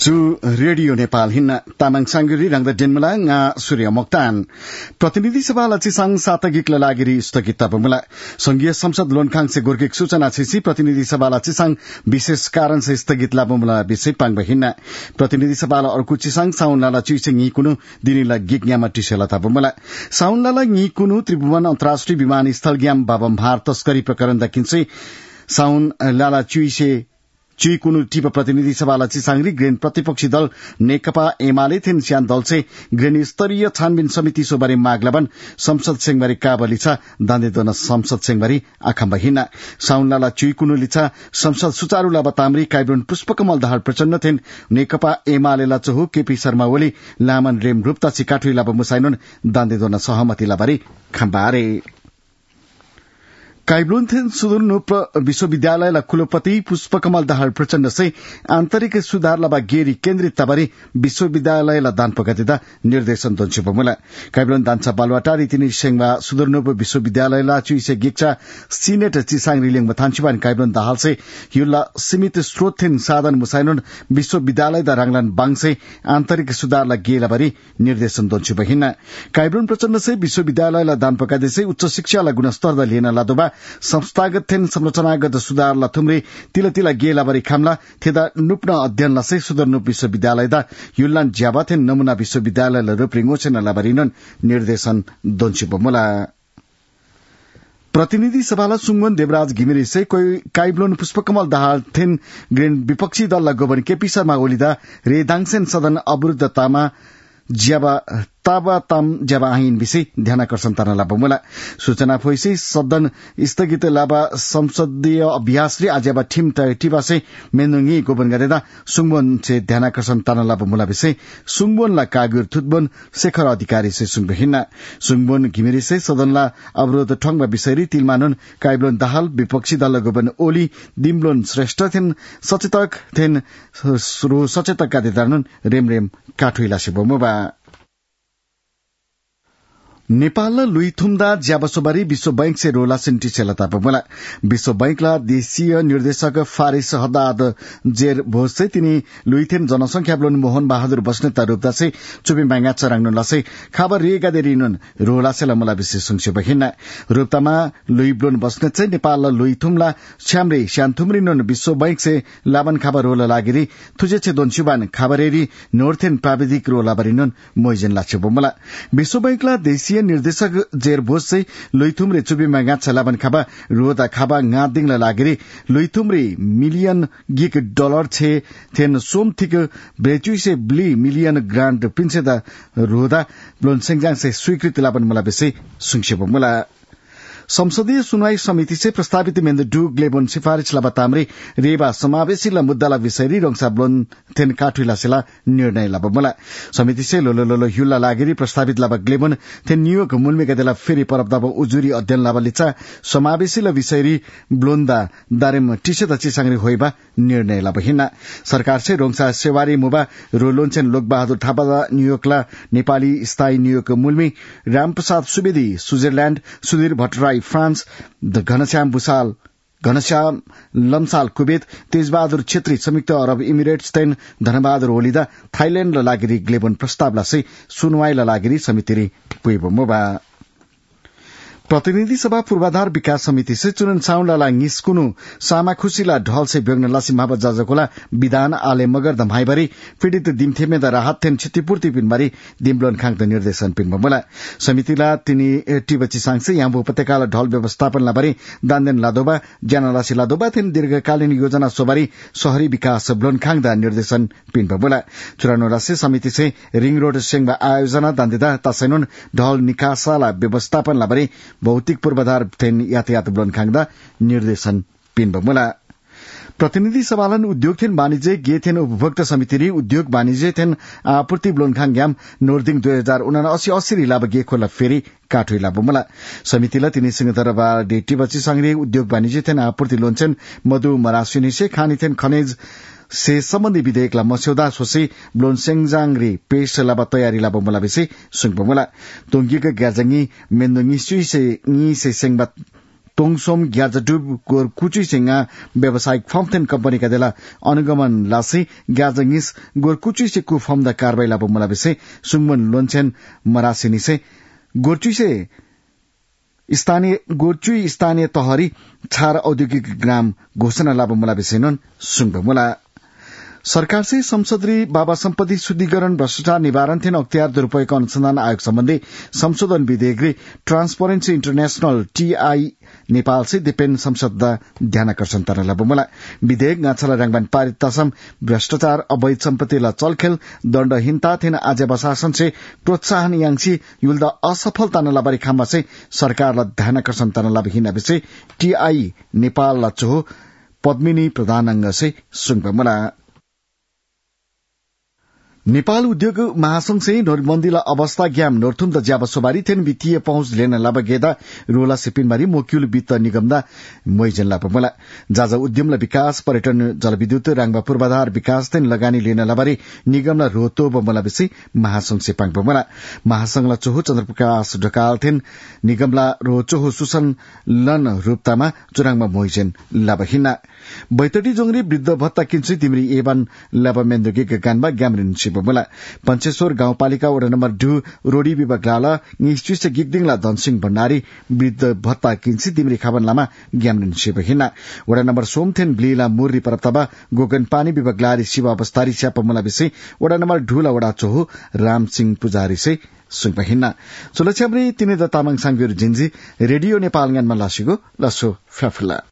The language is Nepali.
Zu Radio Nepal hinna tamang sangguri rangda denmala nga Surya Mokhtan प्रतिनिधि सभा लचिसाङ सातगिक लागिरी स्थगित तपमुला संघीय संसद लोनखाङ से गोर्किक सूचना छिसी प्रतिनिधि सभा लचिसाङ विशेष कारण से स्थगित लाबमुला विषय पाङ बहिना प्रतिनिधि सभा अर्को चिसाङ साउनला चुइसे ngि कुनु दिनिला गिक न्यामा टिसेला तपमुला साउनला ngि कुनु त्रिभुवन अन्तर्राष्ट्रिय विमानस्थल ग्याम बाबम भार तस्करी प्रकरण दकिन्छ साउन लाला चुइसे चुई कुनु टिप प्रतिनिधि सभा लचिसाङरी ग्रेन प्रतिपक्षी दल नेकपा एमाले थिन स्यान दल से ग्रेन स्तरीय छानबिन समिति सोबारे मागलाबन संसद सेंगबारी काबलिछा दान्देदन संसद सेंगबारी आखम्बा हिना साउनलाला चुई कुनु लिछा संसद सुचारू लाबा तामरी काइब्रोन पुष्पकमल दाहाल प्रचण्ड थिन नेकपा एमाले ला चहु केपी शर्मा ओली लामन रेम रुप्ता चिकाठुई लाबा मुसाइनन दान्देदन सहमति लाबारी खम्बारे काइब्लोन्थेन सुदुर्नु विश्वविद्यालयला कुलपति पुष्पकमल दाहाल प्रचण्ड से आन्तरिक सुधार लाबा गेरी केन्द्रित तबारी विश्वविद्यालयला दान पगतिदा निर्देशन दोन्सिपमुला काइब्लोन दान्सा बालवाटारी तिनी सेंगवा सुदुर्नु विश्वविद्यालयला चुइसे गिक्चा सिनेट चिसाङ रिलिङ बथान्सिबान काइब्लोन दाहाल से युला सीमित स्रोत थिन साधन मुसाइनन विश्वविद्यालय दा राङलान बाङसे आन्तरिक सुधारला गेलाबारी निर्देशन दोन्सिपहिना काइब्लोन प्रचण्ड से विश्वविद्यालयला दान पगतिसे उच्च शिक्षाला गुणस्तर दा लिन लादोबा संस्थागत थिन संरचनागत सुधारला थुम्रे तिला तिला गेलाबारी खामला थेदा नुप्न अध्ययन लसे सुदर्नुप विश्वविद्यालय दा युल्लान ज्याबा थिन नमुना विश्वविद्यालय ल रुप्रिङोछेन लाबारिनन निर्देशन दोन्सिपमुला प्रतिनिधि सभाला सुङवन देवराज घिमिरे से कोई काइब्लोन पुष्पकमल दाहाल थिन ग्रेन विपक्षी दल गोबन केपी शर्मा ओलीदा रेदाङसेन सदन अवरुद्धतामा ज्याबा ताबा ताम ज्याबा आइन विषय ध्यानाकर्षण तना लाबा मुला सूचना फोइसे सदन स्थगित लाबा संसदीय अभ्यास रे आज्याबा ठिम टिबासे मेनुङी गोबन गरेदा सुङबन से ध्यानाकर्षण तना लाबा मुला विषय सुङबन ला कागुर थुतबन शेखर अधिकारी से सुङबहिना सुङबन घिमिरे से सदनला अवरोध ठंगबा विषयरी तिलमानन काइब्लोन दाहाल विपक्षी दल गोबन ओली दिमलोन श्रेष्ठ थिन सचेतक थिन सचेतक कादेदानन रेमरेम काठुइला सेबोमबा नेपाल लुइथुम्दा ज्याबसोबारी विश्व बैंक से रोला सेन्टी सेलता पमला विश्व बैंकला देशीय निर्देशक फारिस हदाद जेर भोसे तिनी लुइथेन जनसंख्या ब्लोन मोहन बहादुर बस्नेत रूपदा से चुबी मांगा चरांगन लसे खबर रेगा देरिनन रोला सेला मला विशेष संक्षेप हिना रूपतामा लुइ ब्लोन बस्नेत से नेपाल लुइथुमला छ्यामरे श्यानथुमरिनन विश्व बैंक से लाबन खबर रोला लागिरी थुजेछे दोनसुबान खबरेरी नॉर्थेन प्राविधिक रोला बरिनन मोइजन लाछे बमला विश्व बैंकला देशीय निर्देशक जेर बोस से लुइथुमरे चुबी मांगा छलाबन खाबा रोदा खाबा ngaदिङला लागिरी लुइथुमरे मिलियन गिक डलर छे थेन सोमथिक ब्रेचुइ से ब्ली मिलियन ग्रान्ड पिन्सेदा रोदा ब्लोन सेंगजाङ से स्वीकृति लाबन मला बेसे सुंक्षेप मला संसदीय सुनवाई समिति से प्रस्तावित मेन्द डु ग्लेबोन सिफारिश लाबा तामरे रेबा समावेशीला मुद्दाला विषयरी रंगसा ब्लोन थेन काठुइला सेला निर्णय लाबा मला समिति से लोलो युला लागिरी प्रस्तावित लाबा ग्लेबोन थेन न्यूयोर्क मुलमे गदेला फेरि परबदाबा उजुरी अध्ययन लाबा लिचा समावेशीला विषयरी ब्लोन्दा दारेम टिसेदा चिसाङरी होइबा निर्णय लाबा हिना सरकार से रंगसा सेवारी मुबा रोलोनचेन लोकबहादुर थापादा न्यूयोर्कला नेपाली स्थायी न्यूयोर्क मुलमी Ramprasad Subedi Switzerland Sudhir Bhattarai France Ghanshyam Lamsal Kuwait Tejbahadur Chhetri संयुक्त अरब इमिरेट्स तेन धनबहादुर ओलीदा थाइल्याण्ड लागिरी ग्लेबोन प्रस्तावला से सुनवाई लागिरी समितिरी पुइबो मोबा प्रतिनिधि सभा पूर्वाधार विकास समिति से चुनन साउंडला निस्कुनु सामा खुशीला ढल से ब्यग्न लासी माबा जाजकोला विधान आले मगर धमाइबारी पीड़ित दिमथेमे द राहत थेन क्षतिपूर्ति पिनबारी दिमलोन खाङ द निर्देशन पिनमा मला समितिला तिनी टिबची सांगसे याम्बु उपत्यकाला ढल व्यवस्थापन लाबारी दानदेन लादोबा ज्यानलासी लादोबा थेन दीर्घकालीन योजना सोबारी शहरी विकास ब्लोन खाङ द निर्देशन पिनमा मला चुरानो रासे समिति से रिङ रोड सेंगबा आयोजना दान्देदा तसैनन ढल निकासाला व्यवस्थापन लाबारी भौतिक पूर्वाधार थेन यातायात ब्लोन खाङदा निर्देशन पिनब मुला प्रतिनिधि सभालन उद्योग थेन वाणिज्य गे थेन उपभोक्ता समिति उद्योग वाणिज्य थेन आपूर्ति ब्लोन खाङ ग्याम नोर्दिङ 2079 लाभ गे खोला फेरि काठुइ लाभ मुला समितिला तिनी सिंहदरबा डेटी बची सांगरे उद्योग वाणिज्य थेन आपूर्ति लोनचेन मधु मरासिनी से खानी थेन खनिज से सम्बन्धी विधेयकला मस्यौदा सोसे ब्लोन सेंगजाङरे पेश लाबा तयारी लाबा मुला बेसे सुङबा मुला तोंगिक ग्याजङी मेन्दोङी सुइ से नि से सेंगबा तोङसोम ग्याजडुब गोरकुची सिंगा व्यावसायिक फर्मथेन कंपनी का देला अनुगमन लासी ग्याजंगिस गोरकुची से कु फर्म द कार्रवाई लाबो मला बिसे सुंगमन लोनचेन मरासिनी से गोरची से गोरचुई स्थानीय तहरी छार औद्योगिक ग्राम घोषणा लाबो मला बिसेनन सुंगबो मला सरकार से संसदीय बाबा सम्पत्ति शुद्धिकरण भ्रष्टाचार निवारण थेन अख्तियार दुरूपयोग अनुसंधान आयोग सम्बन्धी संशोधन विधेयक ट्रान्सपरेन्सी इन्टरनेशनल टीआई नेपाल से दिपेन संसद ध्यानकर्षण तरह लबुमला विधेयक गाछला रंगबान पारित तसम भ्रष्टाचार अवैध सम्पत्ति ल चलखेल दण्डहीनता थेन आज बशासन से प्रोत्साहन यांसी युल्दा असफलता न लबारी खाम्बा से सरकार ल ध्यानकर्षण तरह लबहिन विषय टीआई नेपाल ल चो पद्मिनी प्रधानांग से सुंगबमला नेपाल उद्योग महासंघ से नोटबन्दीला अवस्था ग्याम नोर्थुम द ज्याबसोबारी थेन वित्तीय पहुंच लेन लाबगेदा रोला सिपिनबारी मोक्युल वित्त निगमदा मोइजन लापमला जाजा उद्यमला विकास पर्यटन जलविद्युत राङबा पूर्वाधार विकास थेन लगानी लेन लाबारी निगमला रोतो बमला बिसी महासंघ से पाङबमला महासंघला चोहो चन्द्रप्रकाश ढकाल थेन निगमला रोचोहो सुसन लन रूपतामा चुराङमा मोइजन लाबहिना बैतडी जोंगरी वृद्ध भत्ता किन्सी तिमरी एबान लाबमेन्दुगे गानबा ग्यामरिन बमला पंचेश्वर गाउँपालिका वडा नम्बर 2 रोडी विभाग लाला निश्चित से गिगदिङला धनसिंह भण्डारी वृद्ध भत्ता किन्सी तिमरी खाबन लामा ग्यामरिन शिवहिना वडा नम्बर सोमथेन ब्लीला मुर्री परतबा गोगन पानी विभाग लारी शिव अवस्थारी स्यापमला बिसे वडा नम्बर 2 ला वडा चोहो रामसिंह पुजारी से सुंगहिना सुलछ्याब्री तिने द तामाङ सांगुर जिन्जी रेडियो नेपाल गानमा लासिगो लसो फ्याफुला